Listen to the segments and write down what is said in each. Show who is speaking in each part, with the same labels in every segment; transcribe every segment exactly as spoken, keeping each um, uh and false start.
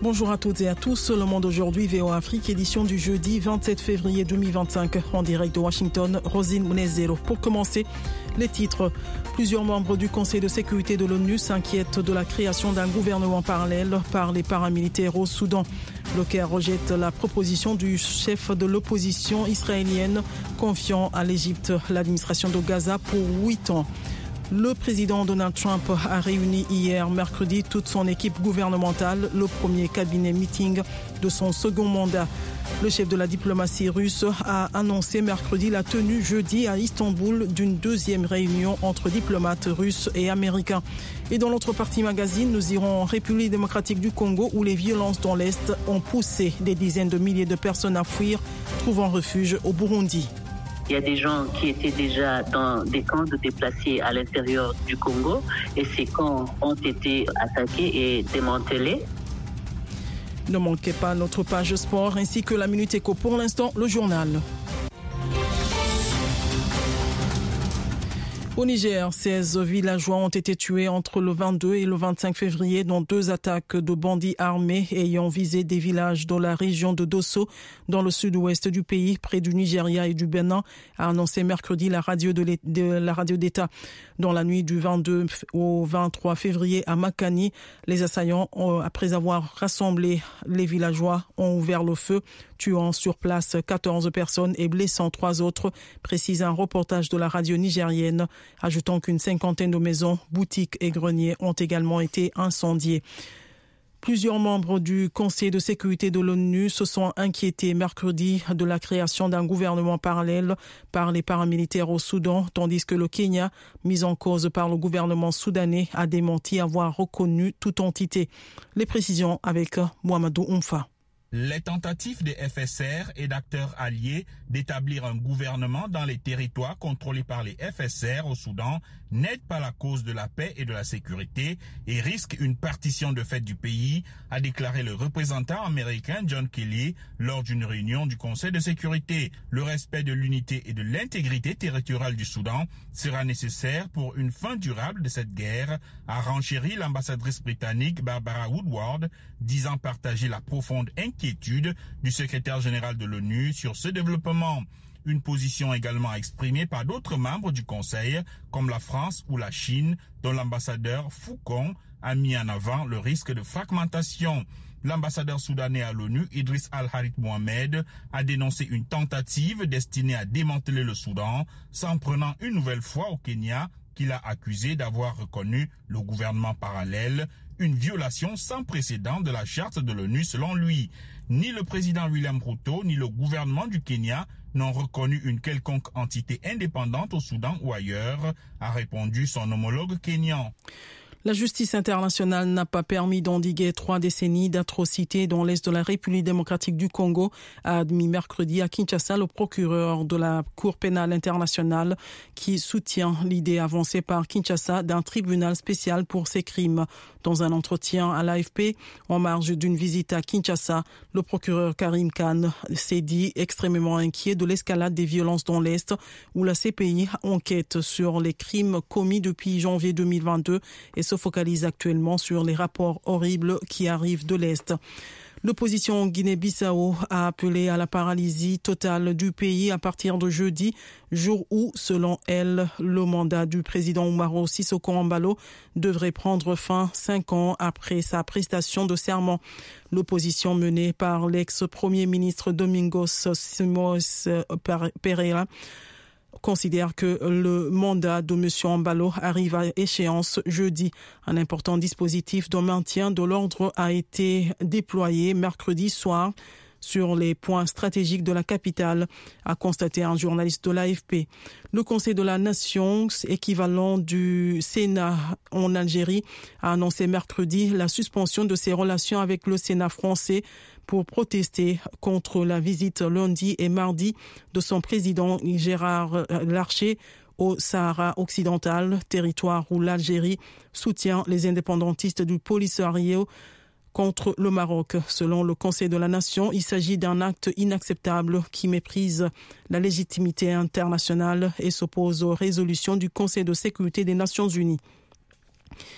Speaker 1: Bonjour à toutes et à tous, Le Monde aujourd'hui, V O Afrique, édition du jeudi vingt-sept février deux mille vingt-cinq, en direct de Washington, Rosine Munezero. Pour commencer, les titres. Plusieurs membres du Conseil de sécurité de l'ONU s'inquiètent de la création d'un gouvernement parallèle par les paramilitaires au Soudan. Le Caire rejette la proposition du chef de l'opposition israélienne confiant à l'Égypte l'administration de Gaza pour huit ans. Le président Donald Trump a réuni hier, mercredi, toute son équipe gouvernementale, le premier cabinet meeting de son second mandat. Le chef de la diplomatie russe a annoncé mercredi la tenue jeudi à Istanbul d'une deuxième réunion entre diplomates russes et américains. Et dans l'autre partie magazine, nous irons en République démocratique du Congo où les violences dans l'Est ont poussé des dizaines de milliers de personnes à fuir, trouvant refuge au Burundi.
Speaker 2: Il y a des gens qui étaient déjà dans des camps de déplacés à l'intérieur du Congo et ces camps ont été attaqués et démantelés.
Speaker 1: Ne manquez pas notre page sport ainsi que la Minute Éco. Pour l'instant, le journal. Au Niger, seize villageois ont été tués entre le vingt-deux et le vingt-cinq février dans deux attaques de bandits armés ayant visé des villages dans la région de Dosso, dans le sud-ouest du pays, près du Nigeria et du Bénin, a annoncé mercredi la radio de, de la radio d'État. Dans la nuit du vingt-deux au vingt-trois février à Makani, les assaillants, après avoir rassemblé les villageois, ont ouvert le feu, tuant sur place quatorze personnes et blessant trois autres, précise un reportage de la radio nigérienne, ajoutant qu'une cinquantaine de maisons, boutiques et greniers ont également été incendiés. Plusieurs membres du Conseil de sécurité de l'ONU se sont inquiétés mercredi de la création d'un gouvernement parallèle par les paramilitaires au Soudan, tandis que le Kenya, mis en cause par le gouvernement soudanais, a démenti avoir reconnu toute entité. Les précisions avec Mohamedou Oumfa.
Speaker 3: Les tentatives des F S R et d'acteurs alliés d'établir un gouvernement dans les territoires contrôlés par les F S R au Soudan n'aident pas la cause de la paix et de la sécurité et risquent une partition de fait du pays, a déclaré le représentant américain John Kelly lors d'une réunion du Conseil de sécurité. Le respect de l'unité et de l'intégrité territoriale du Soudan sera nécessaire pour une fin durable de cette guerre, a renchéri l'ambassadrice britannique Barbara Woodward, disant partager la profonde inquiétude du secrétaire général de l'ONU sur ce développement. Une position également exprimée par d'autres membres du Conseil, comme la France ou la Chine, dont l'ambassadeur Foucault a mis en avant le risque de fragmentation. L'ambassadeur soudanais à l'ONU, Idriss Al-Harith Mohamed, a dénoncé une tentative destinée à démanteler le Soudan, s'en prenant une nouvelle fois au Kenya, qu'il a accusé d'avoir reconnu le gouvernement parallèle, une violation sans précédent de la charte de l'ONU selon lui. Ni le président William Ruto, ni le gouvernement du Kenya n'ont reconnu une quelconque entité indépendante au Soudan ou ailleurs, a répondu son homologue kényan.
Speaker 1: La justice internationale n'a pas permis d'endiguer trois décennies d'atrocités dans l'est de la République démocratique du Congo, a admis mercredi à Kinshasa le procureur de la Cour pénale internationale qui soutient l'idée avancée par Kinshasa d'un tribunal spécial pour ces crimes. Dans un entretien à l'A F P, en marge d'une visite à Kinshasa, le procureur Karim Khan s'est dit extrêmement inquiet de l'escalade des violences dans l'est, où la C P I enquête sur les crimes commis depuis janvier deux mille vingt-deux et se focalise actuellement sur les rapports horribles qui arrivent de l'Est. L'opposition Guinée-Bissau a appelé à la paralysie totale du pays à partir de jeudi, jour où, selon elle, le mandat du président Umaro Sissoko Embalo devrait prendre fin cinq ans après sa prestation de serment. L'opposition menée par l'ex-premier ministre Domingos Simões Pereira considère que le mandat de M. Embalo arrive à échéance jeudi. Un important dispositif de maintien de l'ordre a été déployé mercredi soir sur les points stratégiques de la capitale, a constaté un journaliste de l'A F P. Le Conseil de la Nation, équivalent du Sénat en Algérie, a annoncé mercredi la suspension de ses relations avec le Sénat français pour protester contre la visite lundi et mardi de son président Gérard Larcher au Sahara occidental, territoire où l'Algérie soutient les indépendantistes du Polisario contre le Maroc. Selon le Conseil de la Nation, il s'agit d'un acte inacceptable qui méprise la légitimité internationale et s'oppose aux résolutions du Conseil de sécurité des Nations Unies.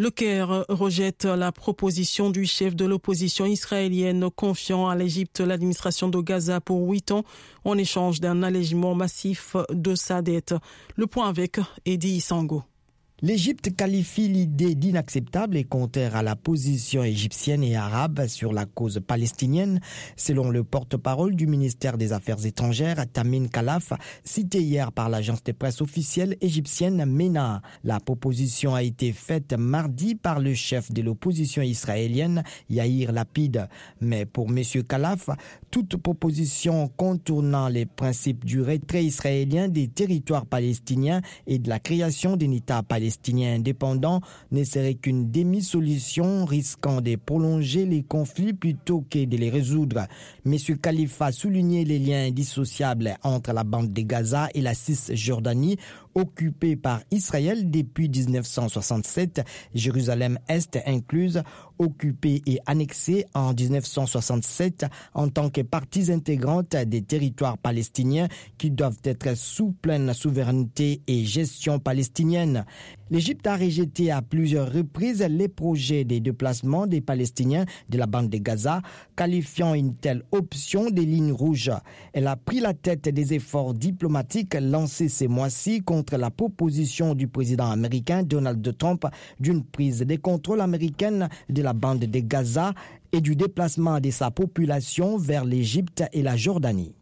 Speaker 1: Le Caire rejette la proposition du chef de l'opposition israélienne confiant à l'Égypte l'administration de Gaza pour huit ans en échange d'un allègement massif de sa dette. Le point avec Eddie Isango.
Speaker 4: L'Égypte qualifie l'idée d'inacceptable et contraire à la position égyptienne et arabe sur la cause palestinienne, selon le porte-parole du ministère des Affaires étrangères, Tamim Khalaf, cité hier par l'agence de presse officielle égyptienne MENA. La proposition a été faite mardi par le chef de l'opposition israélienne, Yair Lapid. Mais pour M. Khalaf, toute proposition contournant les principes du retrait israélien des territoires palestiniens et de la création d'un État palestinien indépendant ne serait qu'une demi-solution risquant de prolonger les conflits plutôt que de les résoudre. M. Khalifa a souligné les liens indissociables entre la bande de Gaza et la Cisjordanie, occupée par Israël depuis dix-neuf cent soixante-sept, Jérusalem-Est incluse, occupée et annexée en dix-neuf cent soixante-sept en tant que parties intégrantes des territoires palestiniens qui doivent être sous pleine souveraineté et gestion palestinienne. L'Égypte a rejeté à plusieurs reprises les projets de déplacement des Palestiniens de la bande de Gaza, qualifiant une telle option des lignes rouges. Elle a pris la tête des efforts diplomatiques lancés ces mois-ci contre la proposition du président américain Donald Trump d'une prise de contrôle américaine de la bande de Gaza et du déplacement de sa population vers l'Égypte et la Jordanie.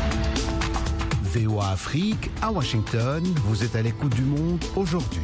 Speaker 5: V O A Afrique, à Washington, vous êtes à l'écoute du monde aujourd'hui.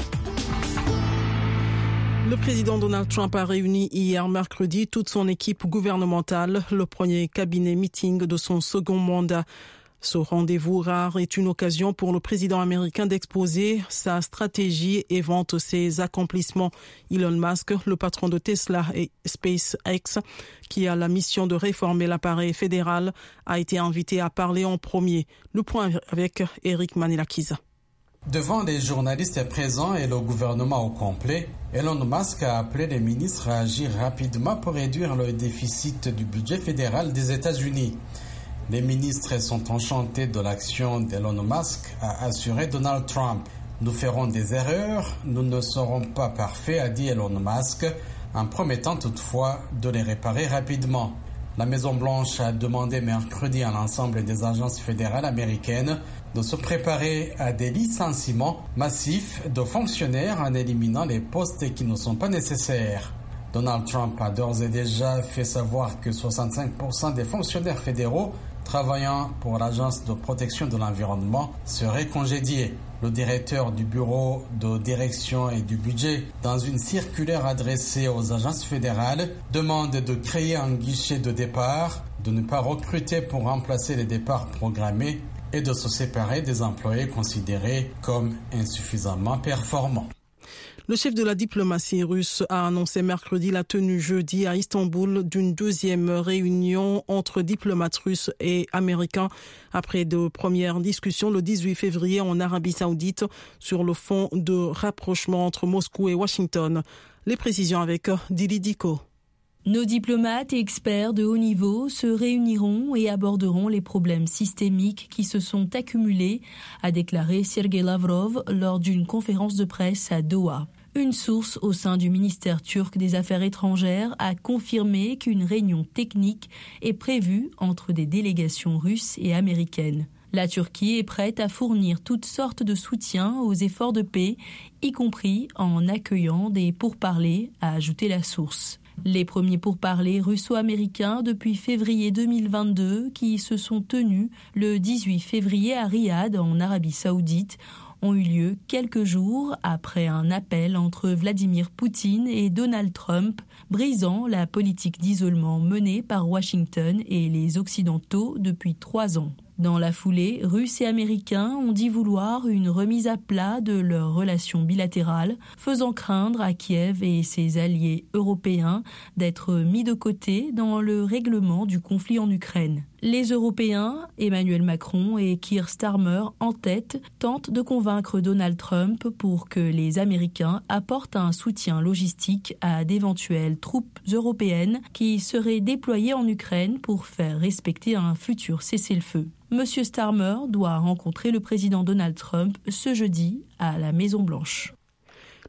Speaker 1: Le président Donald Trump a réuni hier mercredi toute son équipe gouvernementale, le premier cabinet meeting de son second mandat. Ce rendez-vous rare est une occasion pour le président américain d'exposer sa stratégie et vante ses accomplissements. Elon Musk, le patron de Tesla et SpaceX, qui a la mission de réformer l'appareil fédéral, a été invité à parler en premier. Le point avec Eric Manilakiza.
Speaker 6: Devant les journalistes présents et le gouvernement au complet, Elon Musk a appelé les ministres à agir rapidement pour réduire le déficit du budget fédéral des États-Unis. Les ministres sont enchantés de l'action d'Elon Musk, a assuré Donald Trump. Nous ferons des erreurs, nous ne serons pas parfaits, a dit Elon Musk, en promettant toutefois de les réparer rapidement. La Maison-Blanche a demandé mercredi à l'ensemble des agences fédérales américaines de se préparer à des licenciements massifs de fonctionnaires en éliminant les postes qui ne sont pas nécessaires. Donald Trump a d'ores et déjà fait savoir que soixante-cinq pour cent des fonctionnaires fédéraux travaillant pour l'Agence de protection de l'environnement seraient congédiés. Le directeur du bureau de direction et du budget, dans une circulaire adressée aux agences fédérales, demande de créer un guichet de départ, de ne pas recruter pour remplacer les départs programmés et de se séparer des employés considérés comme insuffisamment performants.
Speaker 1: Le chef de la diplomatie russe a annoncé mercredi la tenue jeudi à Istanbul d'une deuxième réunion entre diplomates russes et américains après de premières discussions le dix-huit février en Arabie Saoudite sur le fond de rapprochement entre Moscou et Washington. Les précisions avec Dili Diko.
Speaker 7: Nos diplomates et experts de haut niveau se réuniront et aborderont les problèmes systémiques qui se sont accumulés, a déclaré Sergei Lavrov lors d'une conférence de presse à Doha. Une source au sein du ministère turc des Affaires étrangères a confirmé qu'une réunion technique est prévue entre des délégations russes et américaines. La Turquie est prête à fournir toutes sortes de soutien aux efforts de paix, y compris en accueillant des pourparlers, a ajouté la source. Les premiers pourparlers russo-américains depuis février deux mille vingt-deux, qui se sont tenus le dix-huit février à Riyad, en Arabie Saoudite, ont eu lieu quelques jours après un appel entre Vladimir Poutine et Donald Trump, brisant la politique d'isolement menée par Washington et les Occidentaux depuis trois ans. Dans la foulée, Russes et Américains ont dit vouloir une remise à plat de leurs relations bilatérales, faisant craindre à Kiev et ses alliés européens d'être mis de côté dans le règlement du conflit en Ukraine. Les Européens, Emmanuel Macron et Keir Starmer en tête, tentent de convaincre Donald Trump pour que les Américains apportent un soutien logistique à d'éventuelles troupes européennes qui seraient déployées en Ukraine pour faire respecter un futur cessez-le-feu. Monsieur Starmer doit rencontrer le président Donald Trump ce jeudi à la Maison-Blanche.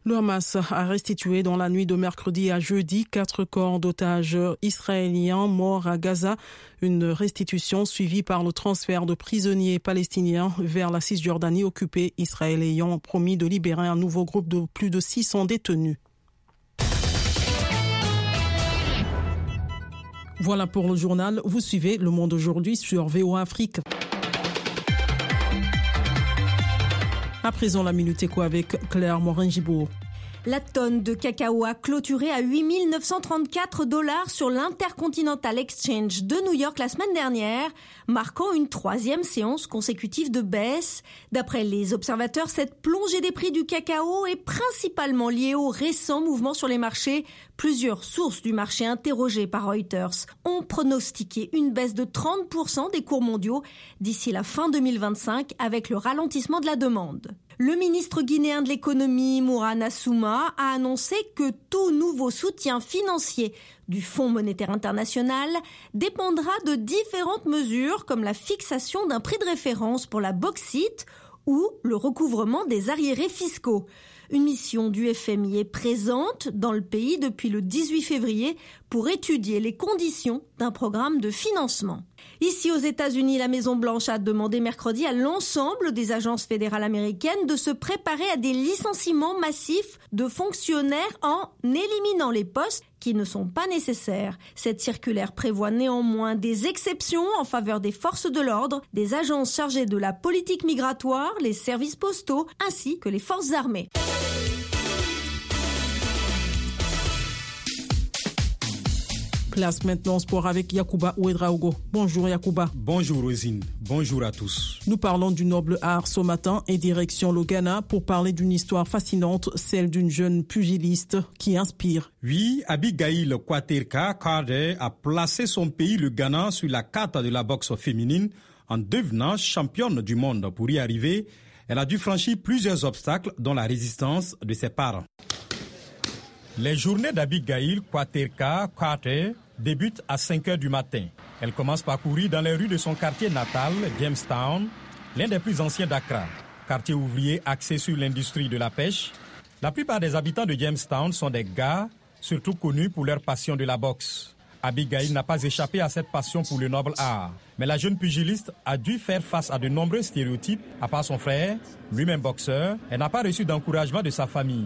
Speaker 1: Le Hamas a restitué dans la nuit de mercredi à jeudi quatre corps d'otages israéliens morts à Gaza. Une restitution suivie par le transfert de prisonniers palestiniens vers la Cisjordanie occupée, Israël ayant promis de libérer un nouveau groupe de plus de six cents détenus. Voilà pour le journal. Vous suivez Le Monde aujourd'hui sur V O A Afrique. À présent, la Minute Éco avec Claire Morin-Gibault.
Speaker 8: La tonne de cacao a clôturé à huit mille neuf cent trente-quatre dollars sur l'Intercontinental Exchange de New York la semaine dernière, marquant une troisième séance consécutive de baisse. D'après les observateurs, cette plongée des prix du cacao est principalement liée aux récents mouvements sur les marchés. Plusieurs sources du marché interrogées par Reuters ont pronostiqué une baisse de trente pour cent des cours mondiaux d'ici la fin deux mille vingt-cinq avec le ralentissement de la demande. Le ministre guinéen de l'économie, Mourana Souma, a annoncé que tout nouveau soutien financier du Fonds monétaire international dépendra de différentes mesures comme la fixation d'un prix de référence pour la bauxite ou le recouvrement des arriérés fiscaux. Une mission du F M I est présente dans le pays depuis le dix-huit février pour étudier les conditions d'un programme de financement. Ici aux États-Unis, la Maison-Blanche a demandé mercredi à l'ensemble des agences fédérales américaines de se préparer à des licenciements massifs de fonctionnaires en éliminant les postes qui ne sont pas nécessaires. Cette circulaire prévoit néanmoins des exceptions en faveur des forces de l'ordre, des agences chargées de la politique migratoire, les services postaux ainsi que les forces armées.
Speaker 1: Place maintenant sport avec Yacouba Ouedraogo. Bonjour Yacouba.
Speaker 9: Bonjour Rosine, bonjour à tous.
Speaker 1: Nous parlons du noble art ce matin et direction le Ghana pour parler d'une histoire fascinante, celle d'une jeune pugiliste qui inspire.
Speaker 9: Oui, Abigail Kwaterka Carter a placé son pays, le Ghana, sur la carte de la boxe féminine en devenant championne du monde. Pour y arriver, elle a dû franchir plusieurs obstacles, dont la résistance de ses parents. Les journées d'Abigail Kwaterka Carter débutent à cinq heures du matin. Elle commence par courir dans les rues de son quartier natal, Jamestown, l'un des plus anciens d'Accra. Quartier ouvrier axé sur l'industrie de la pêche. La plupart des habitants de Jamestown sont des gars, surtout connus pour leur passion de la boxe. Abigail n'a pas échappé à cette passion pour le noble art. Mais la jeune pugiliste a dû faire face à de nombreux stéréotypes. À part son frère, lui-même boxeur, elle n'a pas reçu d'encouragement de sa famille.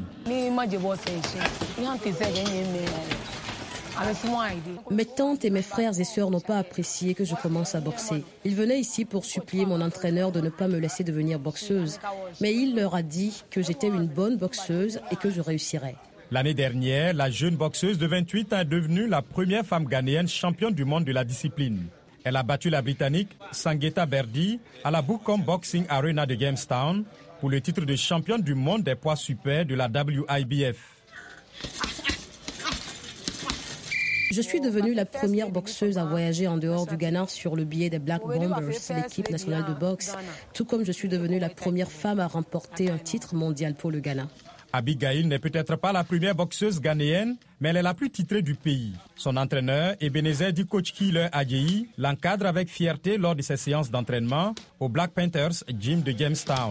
Speaker 10: Mes tantes et mes frères et sœurs n'ont pas apprécié que je commence à boxer. Ils venaient ici pour supplier mon entraîneur de ne pas me laisser devenir boxeuse. Mais il leur a dit que j'étais une bonne boxeuse et que je réussirais.
Speaker 9: L'année dernière, la jeune boxeuse de vingt-huit ans est devenue la première femme ghanéenne championne du monde de la discipline. Elle a battu la Britannique Sangeeta Berdy à la Bukom Boxing Arena de Jamestown pour le titre de championne du monde des poids super de la W I B F.
Speaker 10: Je suis devenue la première boxeuse à voyager en dehors du Ghana sur le billet des Black Bombers, l'équipe nationale de boxe, tout comme je suis devenue la première femme à remporter un titre mondial pour le Ghana.
Speaker 9: Abigail n'est peut-être pas la première boxeuse ghanéenne, mais elle est la plus titrée du pays. Son entraîneur, Ebenezer Dikochkile Adjei, l'encadre avec fierté lors de ses séances d'entraînement au Black Panthers Gym de Jamestown.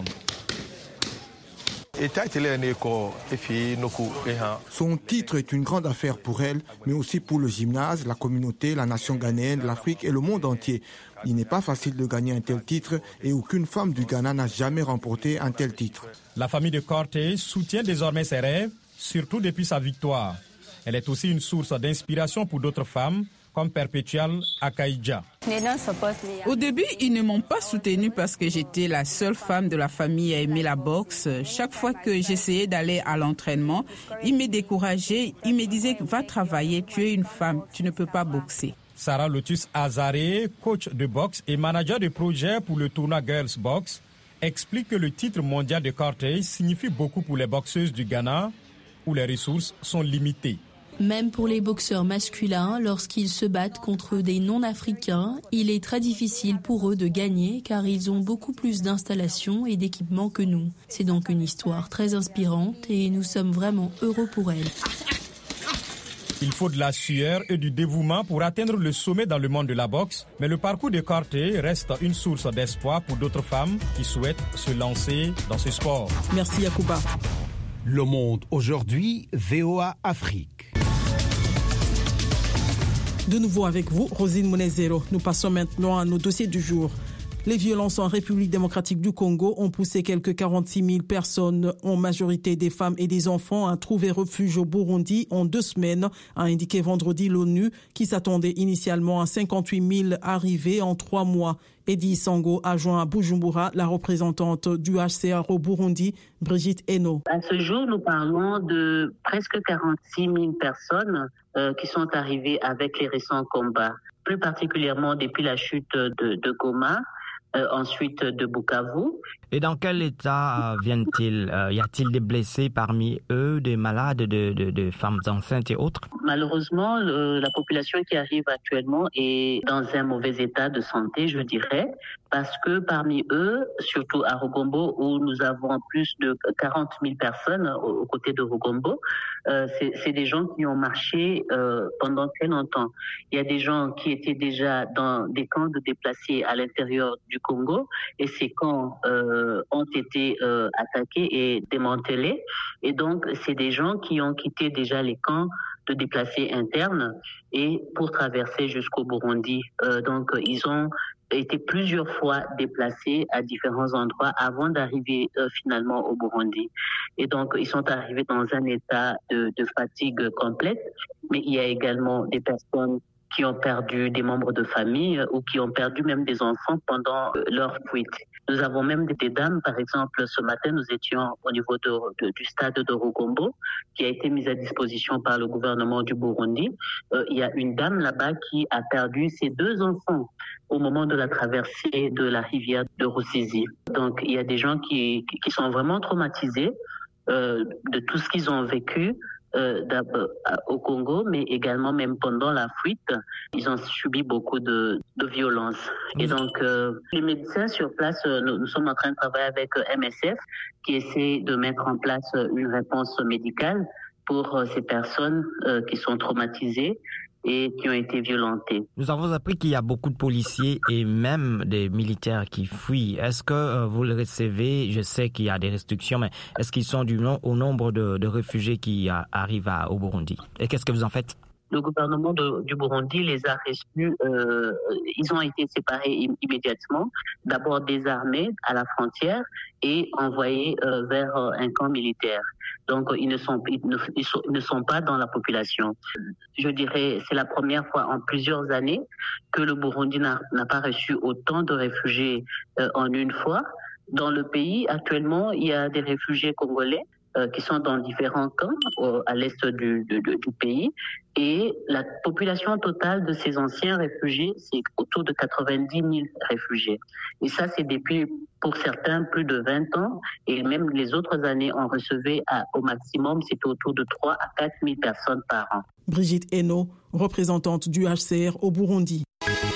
Speaker 11: Son titre est une grande affaire pour elle, mais aussi pour le gymnase, la communauté, la nation ghanéenne, l'Afrique et le monde entier. Il n'est pas facile de gagner un tel titre et aucune femme du Ghana n'a jamais remporté un tel titre.
Speaker 9: La famille de Carter soutient désormais ses rêves, surtout depuis sa victoire. Elle est aussi une source d'inspiration pour d'autres femmes, comme Perpetual Akaïdja.
Speaker 12: Au début, ils ne m'ont pas soutenue parce que j'étais la seule femme de la famille à aimer la boxe. Chaque fois que j'essayais d'aller à l'entraînement, ils me décourageaient. Ils me disaient « Va travailler, tu es une femme, tu ne peux pas boxer ».
Speaker 9: Sarah Lotus Azare, coach de boxe et manager de projet pour le tournoi Girls Box, explique que le titre mondial de Carter signifie beaucoup pour les boxeuses du Ghana, où les ressources sont limitées.
Speaker 7: Même pour les boxeurs masculins, lorsqu'ils se battent contre des non-africains, il est très difficile pour eux de gagner car ils ont beaucoup plus d'installations et d'équipements que nous. C'est donc une histoire très inspirante et nous sommes vraiment heureux pour elle.
Speaker 9: Il faut de la sueur et du dévouement pour atteindre le sommet dans le monde de la boxe, mais le parcours de Carter reste une source d'espoir pour d'autres femmes qui souhaitent se lancer dans ce sport.
Speaker 1: Merci Yacouba.
Speaker 5: Le Monde aujourd'hui, V O A Afrique.
Speaker 1: De nouveau avec vous, Rosine Monezero. Nous passons maintenant à nos dossiers du jour. Les violences en République démocratique du Congo ont poussé quelques quarante-six mille personnes, en majorité des femmes et des enfants, à trouver refuge au Burundi en deux semaines, a indiqué vendredi l'ONU, qui s'attendait initialement à cinquante-huit mille arrivées en trois mois. Eddie Sango a joint à Bujumbura la représentante du H C R au Burundi, Brigitte Eno.
Speaker 2: À ce jour, nous parlons de presque quarante-six mille personnes euh, qui sont arrivées avec les récents combats, plus particulièrement depuis la chute de, de Goma. Euh, ensuite de Bukavu.
Speaker 13: Et dans quel état euh, viennent-ils? euh, Y a-t-il des blessés parmi eux, des malades, de, de, de femmes enceintes et autres?
Speaker 2: Malheureusement, le, la population qui arrive actuellement est dans un mauvais état de santé, je dirais, parce que parmi eux, surtout à Rugombo, où nous avons plus de quarante mille personnes aux, aux côtés de Rugombo, euh, c'est, c'est des gens qui ont marché euh, pendant très longtemps. Il y a des gens qui étaient déjà dans des camps de déplacés à l'intérieur du Congo, et ces camps euh, ont été euh, attaqués et démantelés. Et donc, c'est des gens qui ont quitté déjà les camps de déplacés internes et pour traverser jusqu'au Burundi. Euh, donc, ils ont été plusieurs fois déplacés à différents endroits avant d'arriver euh, finalement au Burundi. Et donc, ils sont arrivés dans un état de, de fatigue complète, mais il y a également des personnes qui ont perdu des membres de famille ou qui ont perdu même des enfants pendant leur fuite. Nous avons même des, des dames, par exemple, ce matin, nous étions au niveau de, de, du stade de Rugombo, qui a été mis à disposition par le gouvernement du Burundi. Euh, il y a une dame là-bas qui a perdu ses deux enfants au moment de la traversée de la rivière de Rusizi. Donc, il y a des gens qui, qui sont vraiment traumatisés euh, de tout ce qu'ils ont vécu. Euh, au Congo, mais également même pendant la fuite, ils ont subi beaucoup de, de violences. Et donc, euh, les médecins sur place, euh, nous, nous sommes en train de travailler avec euh, M S F qui essaie de mettre en place euh, une réponse médicale pour euh, ces personnes euh, qui sont traumatisées et qui ont été violentées.
Speaker 13: Nous avons appris qu'il y a beaucoup de policiers et même des militaires qui fuient. Est-ce que euh, vous le recevez? Je sais qu'il y a des restrictions, mais est-ce qu'ils sont du nom, au nombre de, de réfugiés qui a, arrivent à, au Burundi? Et qu'est-ce que vous en faites?
Speaker 2: Le gouvernement de, du Burundi les a reçus, euh, ils ont été séparés im- immédiatement, d'abord désarmés à la frontière et envoyés euh, vers euh, un camp militaire. Donc ils ne, sont, ils, ne, ils, sont, ils ne sont pas dans la population. Je dirais c'est la première fois en plusieurs années que le Burundi n'a, n'a pas reçu autant de réfugiés euh, en une fois. Dans le pays, actuellement, il y a des réfugiés congolais euh, qui sont dans différents camps euh, à l'est du, du, du pays. Et la population totale de ces anciens réfugiés, c'est autour de quatre-vingt-dix mille réfugiés. Et ça, c'est depuis, pour certains, plus de vingt ans. Et même les autres années, on recevait à, au maximum, c'était autour de trois à quatre mille personnes par an.
Speaker 1: Brigitte Eno, représentante du H C R au Burundi.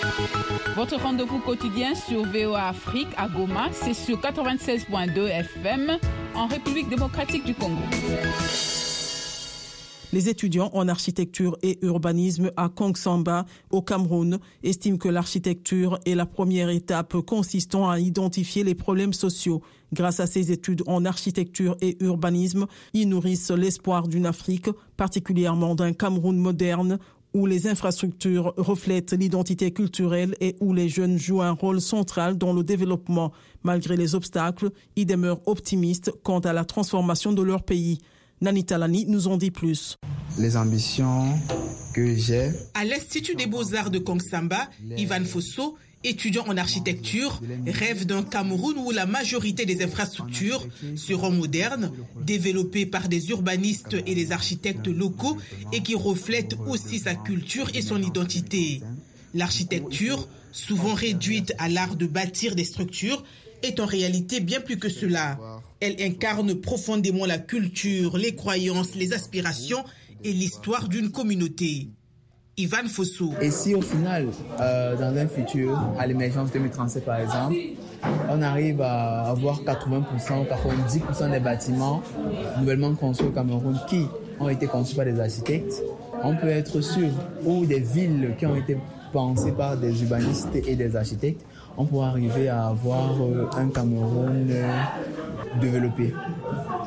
Speaker 12: Votre rendez-vous quotidien sur V O A Afrique à Goma, c'est sur quatre-vingt-seize virgule deux F M en République démocratique du Congo.
Speaker 1: Les étudiants en architecture et urbanisme à Kongsamba, au Cameroun, estiment que l'architecture est la première étape consistant à identifier les problèmes sociaux. Grâce à ces études en architecture et urbanisme, ils nourrissent l'espoir d'une Afrique, particulièrement d'un Cameroun moderne, où les infrastructures reflètent l'identité culturelle et où les jeunes jouent un rôle central dans le développement. Malgré les obstacles, ils demeurent optimistes quant à la transformation de leur pays. Nani Talani nous en dit plus.
Speaker 14: Les ambitions que j'ai.
Speaker 15: À l'Institut des Beaux-Arts de Kongsamba, Ivan Fosso, étudiant en architecture, rêve d'un Cameroun où la majorité des infrastructures seront modernes, développées par des urbanistes et des architectes locaux et qui reflètent aussi sa culture et son identité. L'architecture, souvent réduite à l'art de bâtir des structures, est en réalité bien plus que cela. Elle incarne profondément la culture, les croyances, les aspirations et l'histoire d'une communauté. Ivan Fosso.
Speaker 14: Et si au final, euh, dans un futur, à l'émergence deux mille trente-sept par exemple, on arrive à avoir quatre-vingts pour cent, quatre-vingt-dix pour cent des bâtiments nouvellement construits au Cameroun qui ont été conçus par des architectes, on peut être sûr, ou des villes qui ont été pensées par des urbanistes et des architectes, on pourra arriver à avoir un Cameroun développé.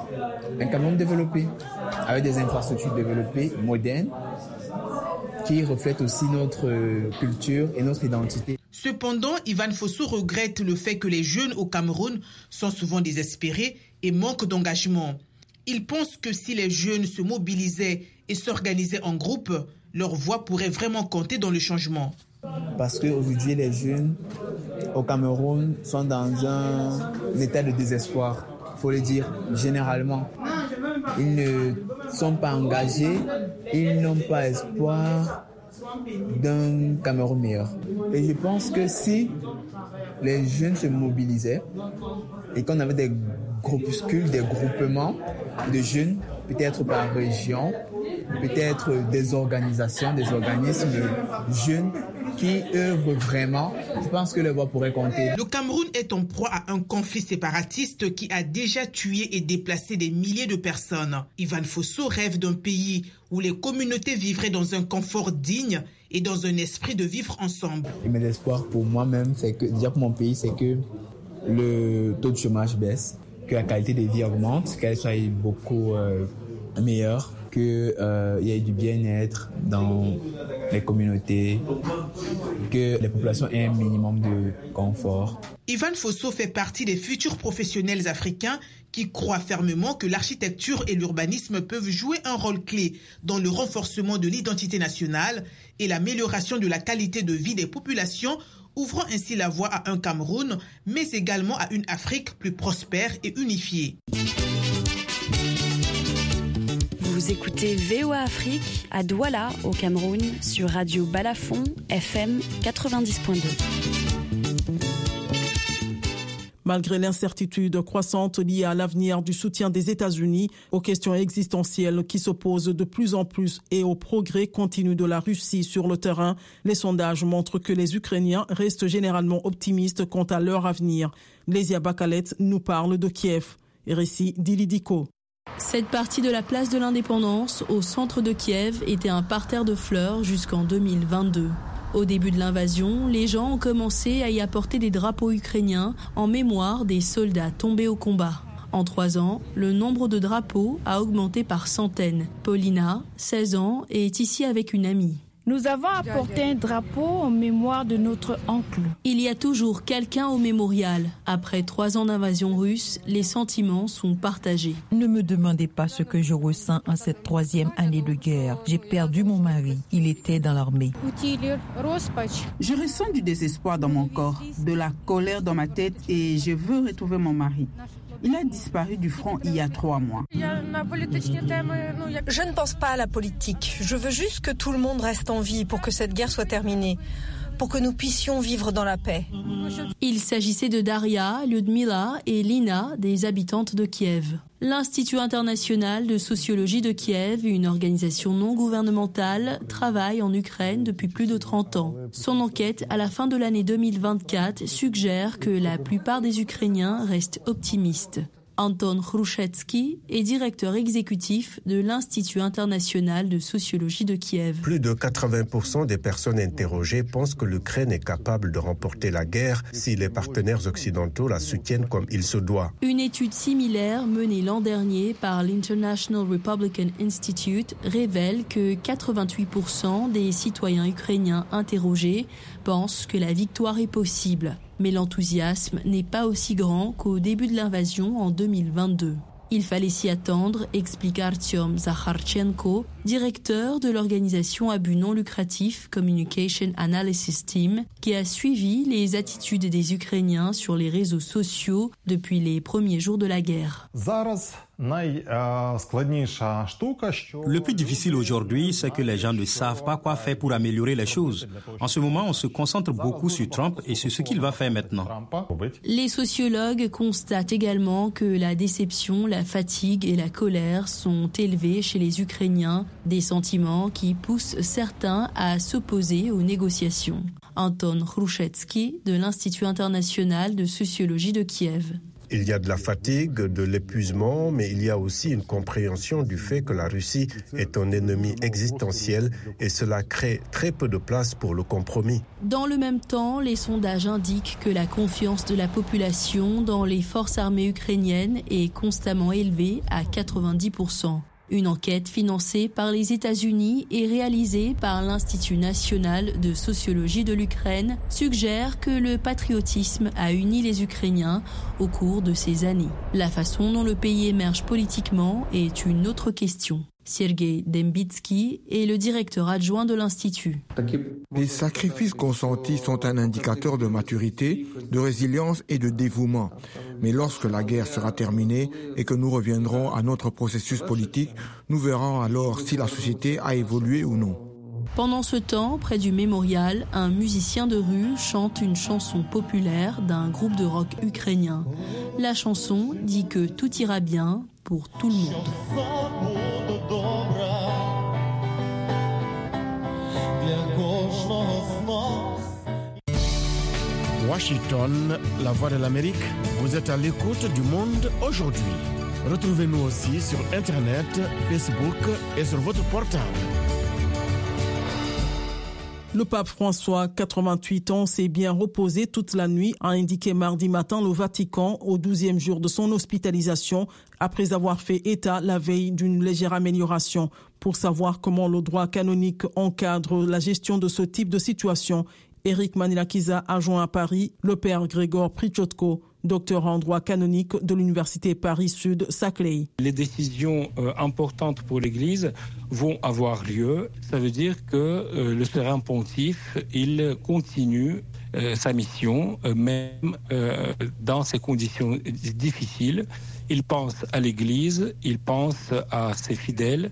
Speaker 14: un Cameroun développé, avec des infrastructures développées, modernes, qui reflètent aussi notre culture et notre identité.
Speaker 15: Cependant, Ivan Fosso regrette le fait que les jeunes au Cameroun sont souvent désespérés et manquent d'engagement. Il pense que si les jeunes se mobilisaient et s'organisaient en groupe, leur voix pourrait vraiment compter dans le changement.
Speaker 14: Parce qu'aujourd'hui, les jeunes au Cameroun sont dans un état de désespoir, il faut le dire généralement. Ils ne sont pas engagés, ils n'ont pas espoir d'un Cameroun meilleur. Et je pense que si les jeunes se mobilisaient et qu'on avait des groupuscules, des groupements de jeunes, peut-être par région, peut-être des organisations, des organismes jeunes qui œuvrent vraiment, je pense que les voix pourraient compter.
Speaker 15: Le Cameroun est en proie à un conflit séparatiste qui a déjà tué et déplacé des milliers de personnes. Ivan Fosso rêve d'un pays où les communautés vivraient dans un confort digne et dans un esprit de vivre ensemble.
Speaker 14: Et mes espoirs pour moi-même, c'est que, déjà pour mon pays, c'est que le taux de chômage baisse, que la qualité de vie augmente, qu'elle soit beaucoup euh, meilleure, qu'il euh, y ait du bien-être dans les communautés, que les populations aient un minimum de confort.
Speaker 15: Ivan Fosso fait partie des futurs professionnels africains qui croient fermement que l'architecture et l'urbanisme peuvent jouer un rôle clé dans le renforcement de l'identité nationale et l'amélioration de la qualité de vie des populations, ouvrant ainsi la voie à un Cameroun, mais également à une Afrique plus prospère et unifiée.
Speaker 16: Vous écoutez V O A Afrique à Douala, au Cameroun, sur Radio Balafon, F M quatre-vingt-dix point deux.
Speaker 1: Malgré l'incertitude croissante liée à l'avenir du soutien des États-Unis, aux questions existentielles qui s'opposent de plus en plus et au progrès continu de la Russie sur le terrain, les sondages montrent que les Ukrainiens restent généralement optimistes quant à leur avenir. Lesia Bakalet nous parle de Kiev. Récit d'Ilidiko.
Speaker 7: Cette partie de la place de l'Indépendance, au centre de Kiev, était un parterre de fleurs jusqu'en deux mille vingt-deux. Au début de l'invasion, les gens ont commencé à y apporter des drapeaux ukrainiens en mémoire des soldats tombés au combat. En trois ans, le nombre de drapeaux a augmenté par centaines. Paulina, seize ans, est ici avec une amie.
Speaker 17: Nous avons apporté un drapeau en mémoire de notre oncle.
Speaker 7: Il y a toujours quelqu'un au mémorial. Après trois ans d'invasion russe, les sentiments sont partagés.
Speaker 18: Ne me demandez pas ce que je ressens en cette troisième année de guerre. J'ai perdu mon mari. Il était dans l'armée.
Speaker 12: Je ressens du désespoir dans mon corps, de la colère dans ma tête et je veux retrouver mon mari. Il a disparu du front il y a trois mois.
Speaker 19: Je ne pense pas à la politique. Je veux juste que tout le monde reste en vie pour que cette guerre soit terminée, pour que nous puissions vivre dans la paix.
Speaker 7: Il s'agissait de Daria, Lyudmila et Lina, des habitantes de Kiev. L'Institut international de sociologie de Kiev, une organisation non gouvernementale, travaille en Ukraine depuis plus de trente ans. Son enquête à la fin de l'année deux mille vingt-quatre suggère que la plupart des Ukrainiens restent optimistes. Anton Khrushchevsky est directeur exécutif de l'Institut international de sociologie de Kiev.
Speaker 20: Plus de quatre-vingts pour cent des personnes interrogées pensent que l'Ukraine est capable de remporter la guerre si les partenaires occidentaux la soutiennent comme il se doit.
Speaker 7: Une étude similaire menée l'an dernier par l'International Republican Institute révèle que quatre-vingt-huit pour cent des citoyens ukrainiens interrogés pensent que la victoire est possible. Mais l'enthousiasme n'est pas aussi grand qu'au début de l'invasion en deux mille vingt-deux. Il fallait s'y attendre, explique Artyom Zakharchenko, directeur de l'organisation à but non lucratif Communication Analysis Team, qui a suivi les attitudes des Ukrainiens sur les réseaux sociaux depuis les premiers jours de la guerre.
Speaker 9: Le plus difficile aujourd'hui, c'est que les gens ne savent pas quoi faire pour améliorer les choses. En ce moment, on se concentre beaucoup sur Trump et sur ce qu'il va faire maintenant.
Speaker 7: Les sociologues constatent également que la déception, la fatigue et la colère sont élevées chez les Ukrainiens, des sentiments qui poussent certains à s'opposer aux négociations. Anton Khrushchevsky de l'Institut international de sociologie de Kiev.
Speaker 20: Il y a de la fatigue, de l'épuisement, mais il y a aussi une compréhension du fait que la Russie est un ennemi existentiel et cela crée très peu de place pour le compromis.
Speaker 7: Dans le même temps, les sondages indiquent que la confiance de la population dans les forces armées ukrainiennes est constamment élevée à quatre-vingt-dix pour cent. Une enquête financée par les États-Unis et réalisée par l'Institut national de sociologie de l'Ukraine suggère que le patriotisme a uni les Ukrainiens au cours de ces années. La façon dont le pays émerge politiquement est une autre question. Sergei Dembitsky est le directeur adjoint de l'Institut.
Speaker 11: Les sacrifices consentis sont un indicateur de maturité, de résilience et de dévouement. Mais lorsque la guerre sera terminée et que nous reviendrons à notre processus politique, nous verrons alors si la société a évolué ou non.
Speaker 7: Pendant ce temps, près du mémorial, un musicien de rue chante une chanson populaire d'un groupe de rock ukrainien. La chanson dit que tout ira bien pour tout le monde.
Speaker 21: Washington, la voix de l'Amérique, vous êtes à l'écoute du monde aujourd'hui. Retrouvez-nous aussi sur Internet, Facebook et sur votre portable.
Speaker 1: Le pape François, quatre-vingt-huit ans, s'est bien reposé toute la nuit, a indiqué mardi matin le Vatican au douzième jour de son hospitalisation, après avoir fait état la veille d'une légère amélioration. Pour savoir comment le droit canonique encadre la gestion de ce type de situation, Éric Manilakiza a joint à Paris le père Grégor Prichotko, docteur en droit canonique de l'Université Paris-Sud-Saclay.
Speaker 22: Les décisions euh, importantes pour l'Église vont avoir lieu. Ça veut dire que euh, le souverain pontife, il continue euh, sa mission, euh, même euh, dans ces conditions difficiles. Il pense à l'Église, il pense à ses fidèles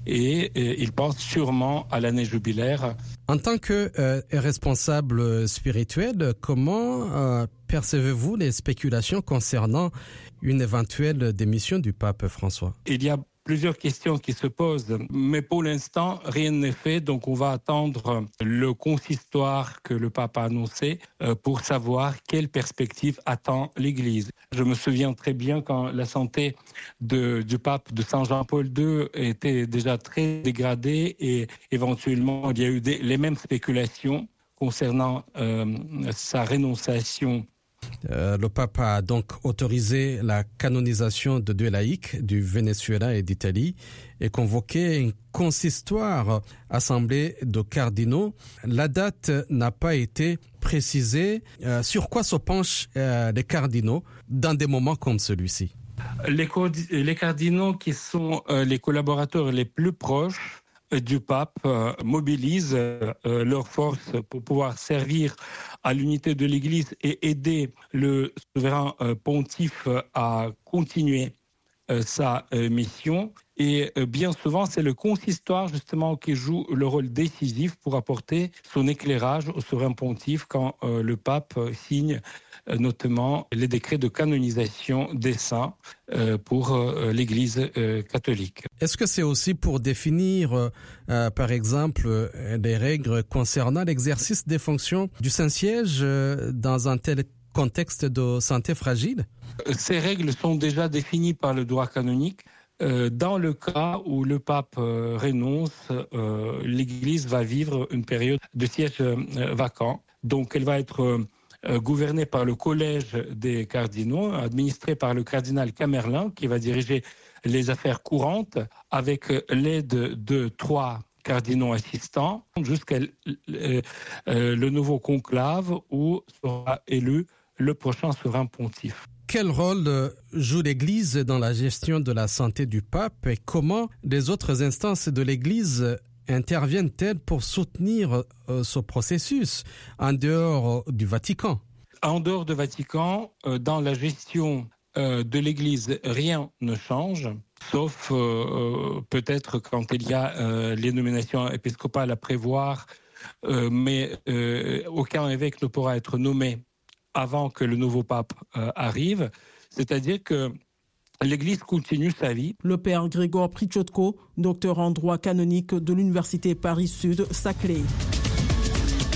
Speaker 22: et euh, il pense sûrement à l'année jubilaire.
Speaker 23: En tant que euh, responsable spirituel, comment euh, percevez-vous les spéculations concernant une éventuelle démission du pape François ?
Speaker 22: Il y a plusieurs questions qui se posent, mais pour l'instant, rien n'est fait. Donc, on va attendre le consistoire que le pape a annoncé euh, pour savoir quelle perspective attend l'Église. Je me souviens très bien quand la santé de, du pape de Saint Jean-Paul deux était déjà très dégradée et éventuellement, il y a eu des, les mêmes spéculations concernant euh, sa rénonciation.
Speaker 23: Euh, le pape a donc autorisé la canonisation de deux laïcs du Venezuela et d'Italie et convoqué un consistoire assemblée de cardinaux. La date n'a pas été précisée. Euh, sur quoi se penchent euh, les cardinaux dans des moments comme celui-ci ?
Speaker 22: Les, co- les cardinaux qui sont euh, les collaborateurs les plus proches du pape euh, mobilisent euh, leurs forces pour pouvoir servir à l'unité de l'Église et aider le souverain euh, pontife à continuer euh, sa euh, mission. Et euh, bien souvent, c'est le consistoire justement qui joue le rôle décisif pour apporter son éclairage au souverain pontife quand euh, le pape euh, signe euh, notamment les décrets de canonisation des saints euh, pour euh, l'Église euh, catholique.
Speaker 23: Est-ce que c'est aussi pour définir, euh, par exemple, euh, les règles concernant l'exercice des fonctions du Saint-Siège euh, dans un tel contexte de santé fragile ?
Speaker 22: Ces règles sont déjà définies par le droit canonique. Euh, dans le cas où le pape euh, renonce, euh, l'Église va vivre une période de siège euh, vacant. Donc elle va être euh, gouvernée par le collège des cardinaux, administrée par le cardinal Camerlin, qui va diriger les affaires courantes, avec l'aide de trois cardinaux assistants, jusqu'à euh, euh, le nouveau conclave où sera élu le prochain souverain pontife.
Speaker 23: Quel rôle joue l'Église dans la gestion de la santé du pape et comment les autres instances de l'Église interviennent-elles pour soutenir ce processus en dehors du Vatican ?
Speaker 22: En dehors du Vatican, dans la gestion de l'Église, rien ne change, sauf euh, peut-être quand il y a euh, les nominations épiscopales à prévoir, euh, mais euh, aucun évêque ne pourra être nommé avant que le nouveau pape euh, arrive, c'est-à-dire que l'Église continue sa vie.
Speaker 1: Le père Grégor Prichotko, docteur en droit canonique de l'Université Paris-Sud-Saclay.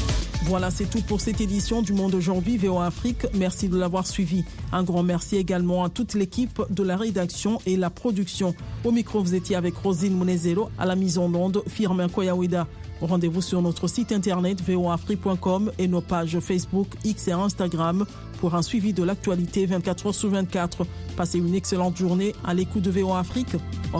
Speaker 1: Voilà, c'est tout pour cette édition du Monde aujourd'hui V O A Afrique. Merci de l'avoir suivi. Un grand merci également à toute l'équipe de la rédaction et la production. Au micro, vous étiez avec Rosine Munezero, à la mise en onde, Firmin Koyawida. Rendez-vous sur notre site internet v o a afrique point com et nos pages Facebook, X et Instagram pour un suivi de l'actualité vingt-quatre heures sur vingt-quatre. Passez une excellente journée à l'écoute de V O A Afrique.